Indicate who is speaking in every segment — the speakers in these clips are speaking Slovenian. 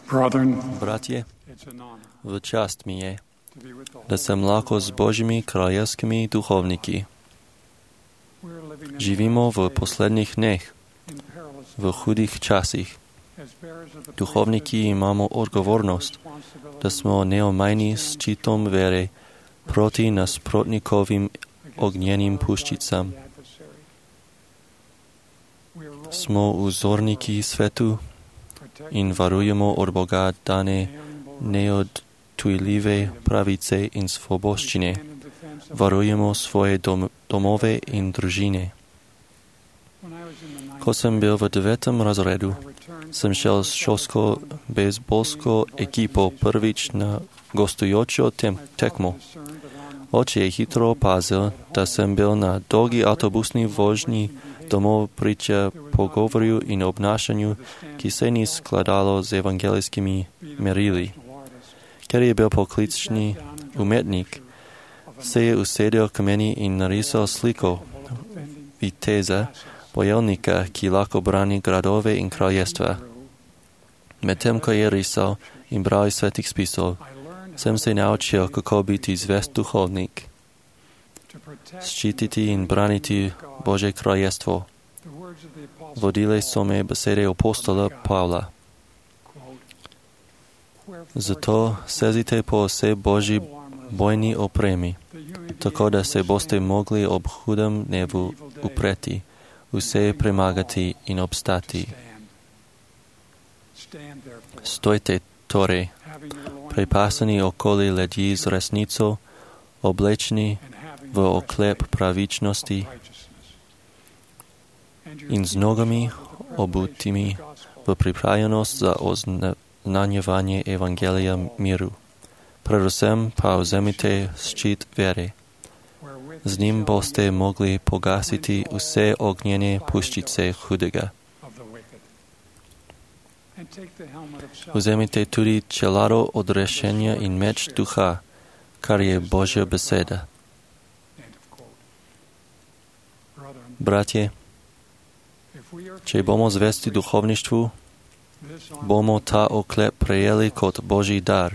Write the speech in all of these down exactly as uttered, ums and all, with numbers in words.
Speaker 1: Bratje, v čast mi je, da sem lahko s Božími kraljevskimi duhovniki. Živimo v posledných dneh, v hudých časih. Duhovniki imamo odgovornost, da smo neomajni s štítom vere proti nasprotnikovým ognjeným puščicám. Smo vzorníky svetu in varujemo od Boga dané neodtujlivé pravice in svoboščine. Varujemo svoje dom- domove in družine. Ko som byl v devetom razredu, som šel s školskou bejzbolskou ekipou prvič na gostujočo tem- tekmu. Oče chytro opázil, da som byl na dlhý autobusný vožní domov priča pogovoriu in obnášaniu, ki se ni skladalo s evangelickými merily. Keď je byl pokličný umetník, se je usedel k meni in narysal sliko vítěze, bojovníka, ki lahko brání gradové in kraljestva. Medtem, ko je rysal in bral iz svätých spisov, som se naučil, kako biti zvest duchovník, ščititi in braniti Božie kraljestvo. Vodile so me besede apostola Pavla. Zato sezite po vse Boží bojni opremi, tako da se boste mogli ob hudem dnevu upreti, vse premagati in obstati. Stojte torej, prepasani okoli ľudí z resnicou, oblečení v oklep pravičnosti in s nogami obutými v pripravenosť za oznaňovanie Evangelia míru. Predvsem pa vzemite štít viery. S ním boste mogli pogasiť vse ognjené puščice chudega. Vzemite tudi čelado odrešenia in meč ducha, kar je Božia beseda. Bratje, če bomo zvesti duchovništvu, bomo ta oklep prejeli kot Boží dar.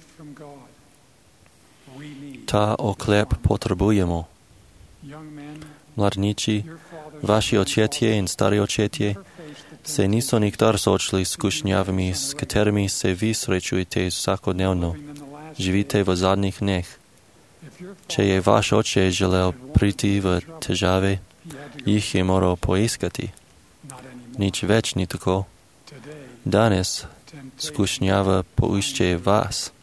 Speaker 1: Ta oklep potrebujemo. Mladníči, vaši očetie in starí očetie se niso nikdar sočili s kušnjavami, s katerými se vy srečujete vsakodnevno. Živite v zadnjih dnech. Če je váš oče želel priti v težave, jih je moral poiskati. Nič več ni tako. Danes skušnjava poišče vás.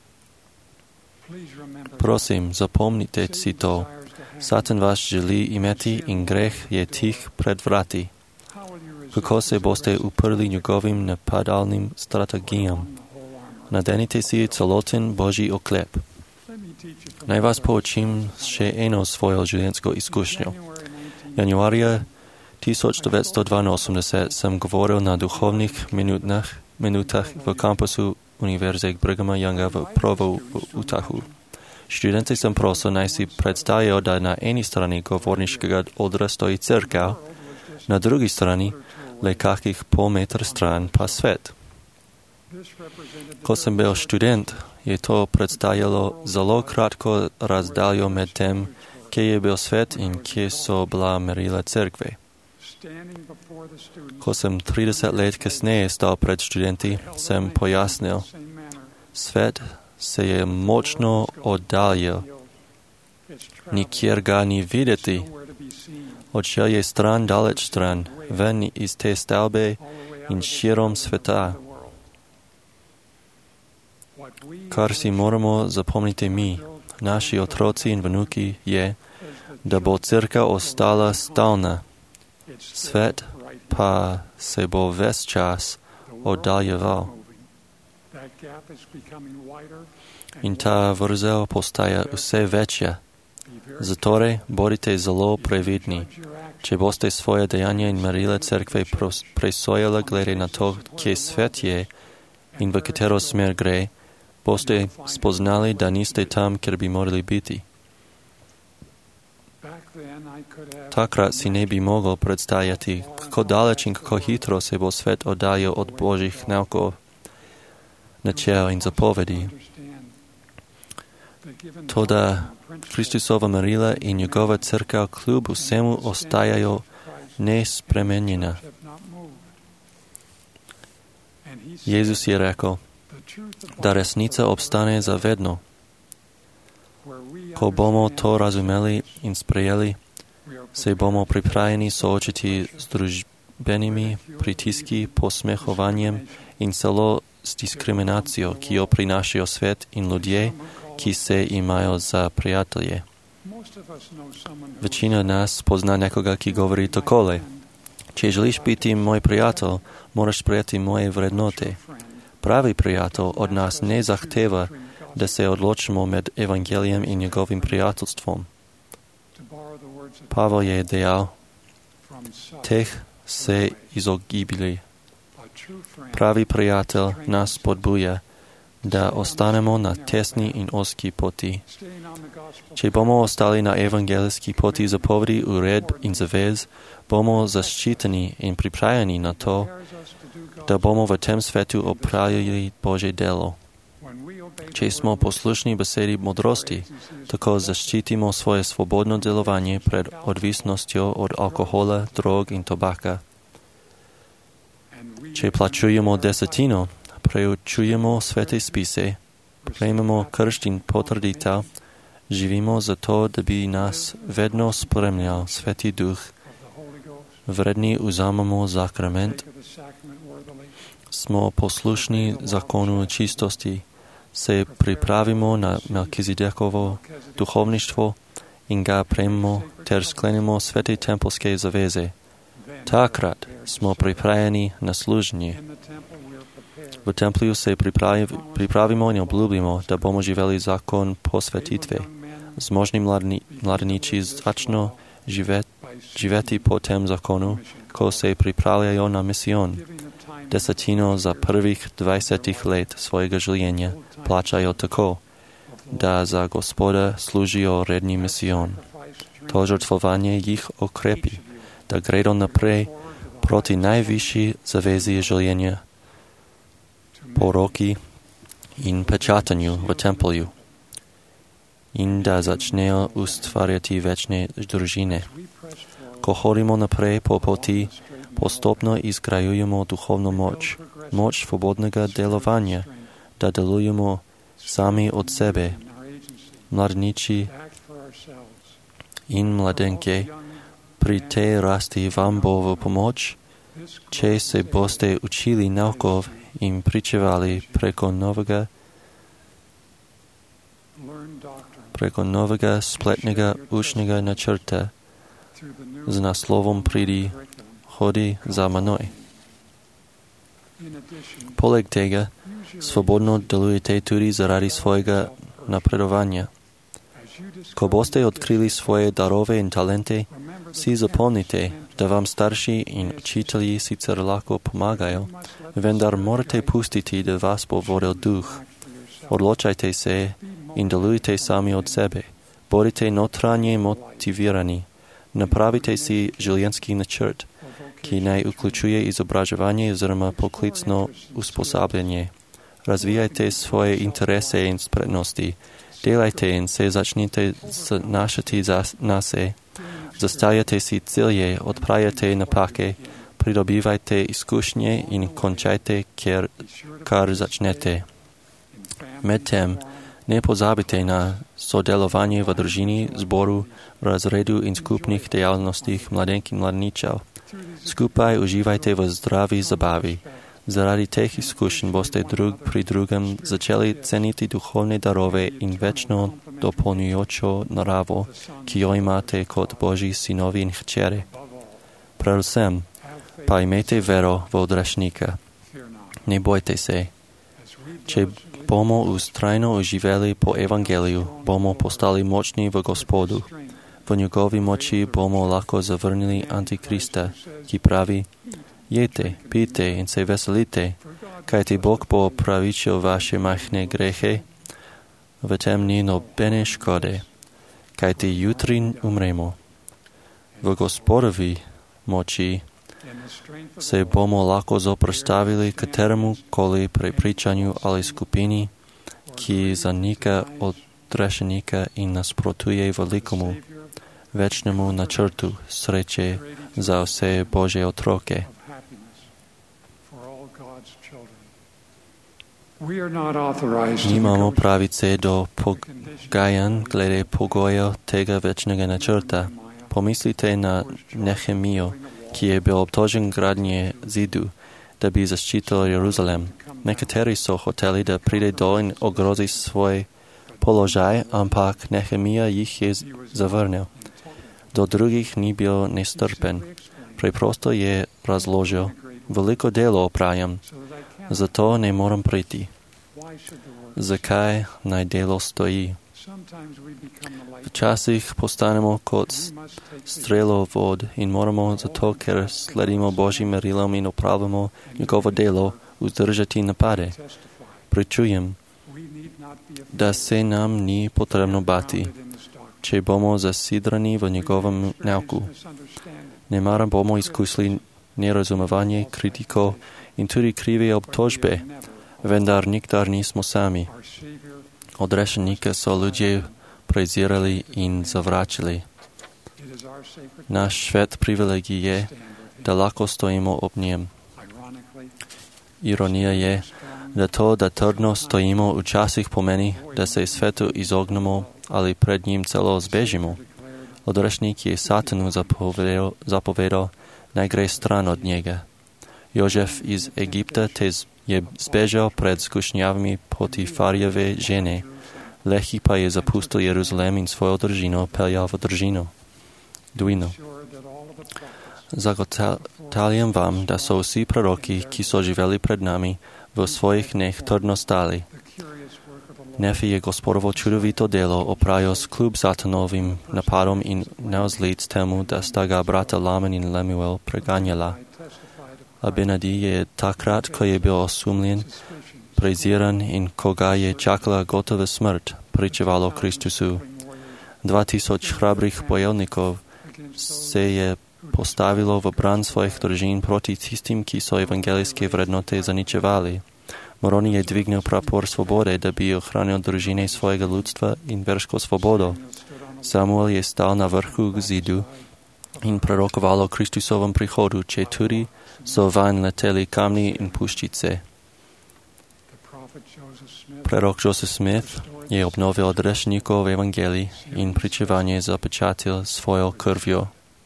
Speaker 1: Prosim, zapomnite si to. Satan vás želi imeti in greh je tih pred vrati. Kako se boste uprli njegovim napadalnim strategijam? Nadenite si celoten Boží oklep. Naj vás poučím še eno svojo življenjsko izkušnjo. Januarja tisíc deväťsto dvainosemdesiat som govoril na duchovných minutách, minutách v kampusu Univerzity Brighama Younga v Provo v Utahu. Študenti som prosil, naj si predstavil, da na eni strani govorniškega odra stojí cerkev, na drugi strani, le kakých pol metra stran, pa svet. Ko som byl študent, je to predstavilo zelo krátko razdaljo med tem, kje je byl svet in kje so bila merila cerkve. Ko som trideset let kasneje stal pred študenti, sem pojasnil, svet se je močno oddaljil. Nikjer ga ni videti. Odšel je stran daleč stran, ven iz te stavbe in širom sveta. Kar si moramo zapomniti mi, naši otroci in vnuki, je, da bo cerkev ostala stalna. Svet pa se bo ves čas oddaljeval. In ta vrzel postaja vse večja. Zatorej bodite zelo previdni. Če boste svoje dejanja in merile cerkve presojali glede na to, kje svet je in v katero smer gre, boste spoznali, da niste tam, kjer bi morali biti. Takrat si ne bi mogel predstavljati, kako daleč in kako hitro se bo svet oddaljil od Božjih naukov. načel in zapovedi. Toda Kristusova merila in njegova crkva kljub vsemu ostajajo nespremenjena. Jezus je rekel, da resnica obstane zavedno. Ko bomo to razumeli in sprejeli, se bomo pripravljeni soočiti z družbenimi pritiski, posmehovanjem in celo s diskriminacijo, ki jo prinašajo svet in ljudje, ki se imajo za prijatelje. Večina nas pozna nekoga, ki govori takole: če želiš biti moj prijatelj, moraš sprejeti moje vrednote. Pravi prijatelj od nas ne zahteva, da se odločimo med evangelijem in njegovim prijateljstvom. Pavel je dejal, teh se izogibili. Pravi prijatelj nas podbuja, da ostanemo na tesni in ozki poti. Če bomo ostali na evangelijski poti zapovedi, uredb in zavez, bomo zaščiteni in pripravljeni na to, da bomo v tem svetu opravili Božje delo. Če smo poslušni besedi modrosti, tako zaščitimo svoje svobodno delovanje pred odvisnostjo od alkohola, drog in tobaka. Če plačujemo desetino, preučujemo svete spise, prejmemo krst in potrditev, živimo zato, da bi nas vedno spremljal Sveti Duh, vredni vzamemo sakrament, smo poslušni zakonu čistosti, se pripravimo na Melkizedekovo duhovništvo in ga prejmemo ter sklenemo svete tempelske zaveze. Takrat smo pripravljeni na služenje. V templju se pripravi, pripravimo in obljubimo, da bomo živeli zakon posvetitve. Zmožni mladni, mladeniči začno živet, živeti po tem zakonu, ko se pripravljajo na misijon. Desetino za prvih dvajsetih let svojega življenja plačajo tako, da za Gospoda služijo redni misijon. To žrtvovanje jih okrepi, da gredo naprej proti najvišji zavezi življenja, poroki in pečatanju v templju in da začnejo ustvarjati večne družine. Ko hodimo naprej po poti, postopno izgrajujemo duhovno moč, moč svobodnega delovanja, da delujemo sami od sebe. Mladeniči in mladenke, pri tej rasti vam bo v pomoč, če se boste učili naukov in pričevali preko novega, preko novega spletnega učnega načrta z naslovom Pridi, hodi za menoj. Poleg tega, svobodno delujete tudi zaradi svojega napredovanja. Ko boste odkrili svoje darove in talente, si zapomnite, da vam starši in učitelji sicer lahko pomagajo, vendar morate pustiti, da vas bo vodil duh. Odločajte se in delujte sami od sebe. Bodite notranje motivirani. Napravite si življenjski načrt, ki naj vključuje izobraževanje oziroma poklicno usposabljanje. Razvijajte svoje interese in spretnosti. Delajte in se začnite zanašati na se. Zastavljate si cilje, odpravljate napake, pridobivajte izkušnje in končajte, kjer, kar začnete. Medtem ne pozabite na sodelovanje v družini, zboru, razredu in skupnih dejavnostih mladenk in mladeničev. Skupaj uživajte v zdravi zabavi. Zaradi teh izkušenj boste drug pri drugem začeli ceniti duhovne darove in večno dopolnjujočo naravo, ki jo imate kot Božji sinovi in hčere. Predvsem pa imejte vero v odrešnika. Ne bojte se. Če bomo ustrajno uživali po evangeliju, bomo postali močni v Gospodu. V njegovi moči bomo lahko zavrnili Antikrista, ki pravi: jete, pijte in se veselite, kajti Bog bo opravičil vaše majhne grehe, v tem ni nobene škode, kajti jutri umremo. V Gospodovi moči se bomo lahko zoprstavili kateremukoli prepričanju ali skupini, ki zanika odrešenika in nasprotuje velikomu večnemu načrtu sreče za vse Božje otroke. Nimamo pravice do pogajanj glede pogojev tega večnega načrta. Pomislite na Nehemijo, ki je bil obtožen gradnje zidu, da bi zaščitil Jeruzalem. Nekateri so hoteli, da pride do in ogrozi svoj položaj, ampak Nehemija jih je zavrnil. Do drugih ni bil nestrpen. Preprosto je razložil, veliko delo opravljam, zato ne moram priti. Zakaj naj delo stoji? Včasih postanemo kot strelo vod in moramo zato, ker sledimo Božjim merilom in opravimo njegovo delo, vzdržati napade. Pričujem, da se nam ni potrebno bati, če bomo zasidrani v njegovem nauku. Ne maram bomo izkusili nerazumevanje, kritiko in tudi krive obtožbe, vendar nikdar nismo sami. Odrešenike so ljudje prezirali in zavračali. Naš svet privilegij je, da lahko stojimo ob njem. Ironija je, da to, da trdno stojimo, včasih pomeni, da se svetu izognemo ali pred njim celo zbežimo. Odrešnik je Satanu zapovedal, zapovedal naj gre stran od njega. Jožef iz Egipta te je zbežal pred skušnjavami Potifarjeve žene. Lehi pa je zapustil Jeruzalem in svojo družino peljal v družino. Dujino. Zagotavljam vam, da so vsi proroki, ki so živeli pred nami, v svojih dneh trdno stali. Nefi je Gospodovo čudovito delo opravil s kljub Satanovim napadom in navzlic temu, da sta ga brata Laman in Lemuel preganjala. Abinadi je takrat, ko je bil osumljen, preziran in ko ga je čakala gotova smrt, pričevalo Kristusu. Dva tisoč hrabrih bojevnikov se je postavilo v bran svojih družin proti tistim, ki so evangelijske vrednote zaničevali. Moroni je dvignil prapor svobode, da bi ohranil družine svojega ljudstva in versko svobodo. Samuel je stal na vrhu k zidu in prorokovalo Kristusovem prihodu, če tudi so vanj leteli kamni in puščice. Prorok Joseph Smith je obnovil odrešnikov evangelij in pričevanje zapečatil svojo krvjo.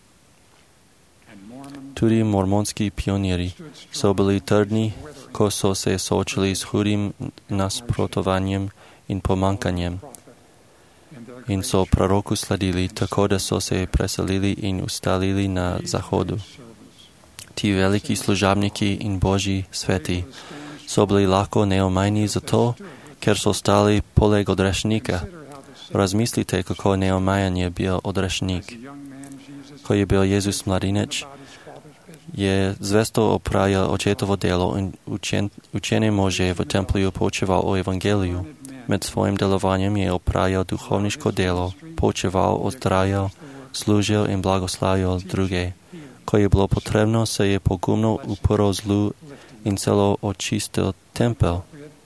Speaker 1: Tudi mormonski pioniri so bili trdni, ko so se soočili s hudim nasprotovanjem in pomankanjem. In so proroku sledili, tako da so se preselili in ustalili na zahodu. Ti veliki služabniki in Božji sveti so bili lahko neomajni zato, ker so stali poleg odrešnika. Razmislite, kako neomajan je bil odrešnik. Ko je bil Jezus mladinec, je zvesto opravljal očetovo delo in učen, učene može v templju poučeval o evangeliju. Med svojim delovanjem je opravljal duhovniško delo, poučeval, ozdravljal, služil in blagoslavljal druge. Ko je bilo potrebno, se je pogumno uprl zlu in celo očistil tempel.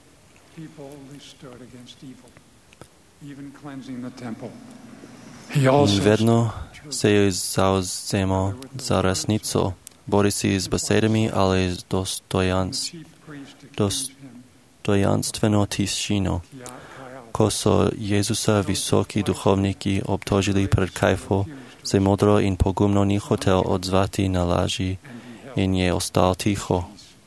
Speaker 1: In vedno se je zauzemal za resnico, bori si z besedami ali z dostojans, dostojanstveno tišino. Ko so Jezusa visoki duhovniki obtožili pred Kajfo, se modro in pogumno ni hotel odzvati na laži in je ostal tiho.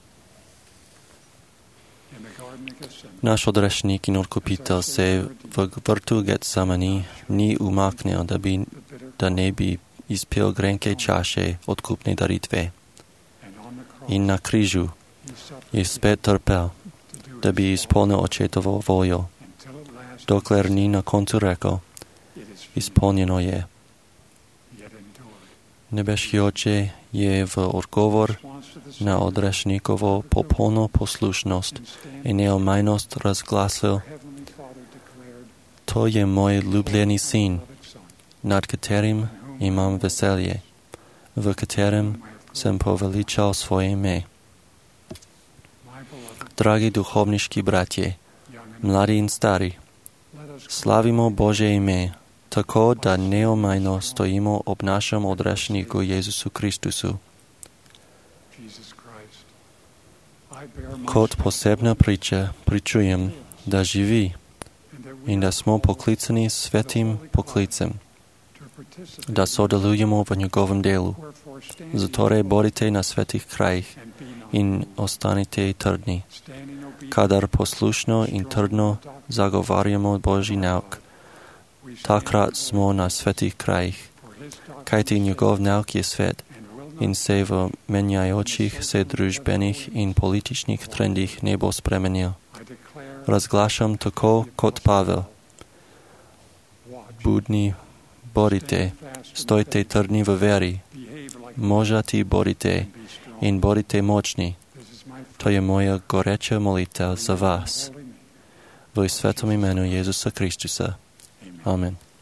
Speaker 1: Naš odrešnik in odkupitelj se v vrtu Getsemani ni umaknil, da, bi, da ne bi izpil grenke čaše odkupne daritve. In na križu je spet trpel, da bi izpolnil očetovo voljo, dokler ni na koncu rekel, izpolnjeno je. Nebeški Oče je v odgovor na odrešnikovo popolno poslušnost in neomajnost razglasil, to je moj ljubljeni sin, nad katerim imam veselje, v katerem sem poveličal svoje ime. Dragi duhovniški bratje, mladi in stari, slavimo Božje ime, tako da neomajno stojimo ob našem odrešeniku Jezusu Kristusu. Kot posebna priča pričujem, da živi in da smo poklicani svetim poklicem, da sodelujemo v njegovem delu. Zatorej bodite na svetih krajih in ostanite trdni. Kadar poslušno in trdno zagovarjamo Božji nauk, takrat smo na svetih krajih, kajti njegov nauk je svet in se v menjajočih se družbenih in političnih trendih ne bo spremenil. Razglašam tako kot Pavel. Budni bodite, stojte trdni v veri, možati bodite in bodite močni. To je moja goreča molitev za vas. V svetom imenu Jezusa Kristusa. Amen.